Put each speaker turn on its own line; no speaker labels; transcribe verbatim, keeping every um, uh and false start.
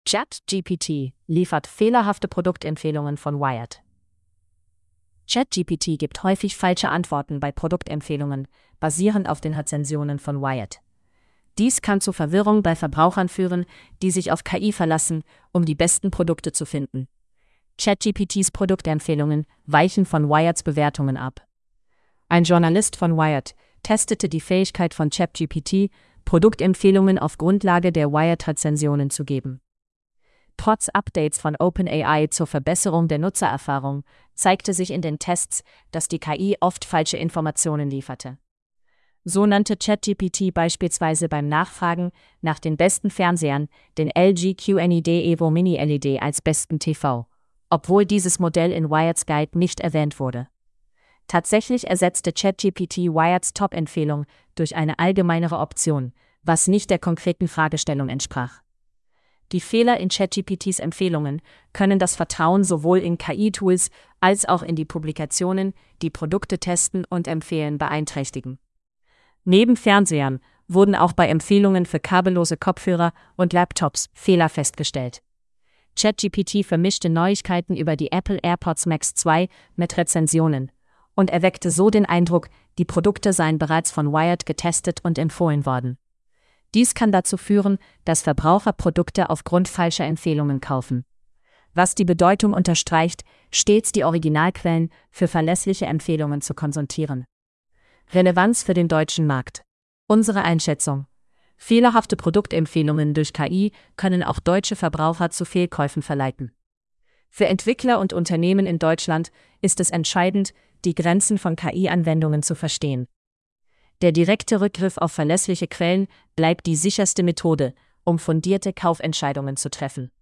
ChatGPT liefert fehlerhafte Produktempfehlungen von Wired. ChatGPT gibt häufig falsche Antworten bei Produktempfehlungen, basierend auf den Rezensionen von Wired. Dies kann zu Verwirrung bei Verbrauchern führen, die sich auf K I verlassen, um die besten Produkte zu finden. ChatGPTs Produktempfehlungen weichen von Wireds Bewertungen ab. Ein Journalist von Wired testete die Fähigkeit von ChatGPT, Produktempfehlungen auf Grundlage der Wired-Rezensionen zu geben. Trotz Updates von OpenAI zur Verbesserung der Nutzererfahrung zeigte sich in den Tests, dass die K I oft falsche Informationen lieferte. So nannte ChatGPT beispielsweise beim Nachfragen nach den besten Fernsehern den L G Q N E D Evo Mini L E D als besten T V, obwohl dieses Modell in Wireds Guide nicht erwähnt wurde. Tatsächlich ersetzte ChatGPT Wireds Top-Empfehlung durch eine allgemeinere Option, was nicht der konkreten Fragestellung entsprach. Die Fehler in ChatGPTs Empfehlungen können das Vertrauen sowohl in K I-Tools als auch in die Publikationen, die Produkte testen und empfehlen, beeinträchtigen. Neben Fernsehern wurden auch bei Empfehlungen für kabellose Kopfhörer und Laptops Fehler festgestellt. ChatGPT vermischte Neuigkeiten über die Apple AirPods Max zwei mit Rezensionen und erweckte so den Eindruck, die Produkte seien bereits von Wired getestet und empfohlen worden. Dies kann dazu führen, dass Verbraucher Produkte aufgrund falscher Empfehlungen kaufen. Was die Bedeutung unterstreicht, stets die Originalquellen für verlässliche Empfehlungen zu konsultieren. Relevanz für den deutschen Markt. Unsere Einschätzung: Fehlerhafte Produktempfehlungen durch K I können auch deutsche Verbraucher zu Fehlkäufen verleiten. Für Entwickler und Unternehmen in Deutschland ist es entscheidend, die Grenzen von K I-Anwendungen zu verstehen. Der direkte Rückgriff auf verlässliche Quellen bleibt die sicherste Methode, um fundierte Kaufentscheidungen zu treffen.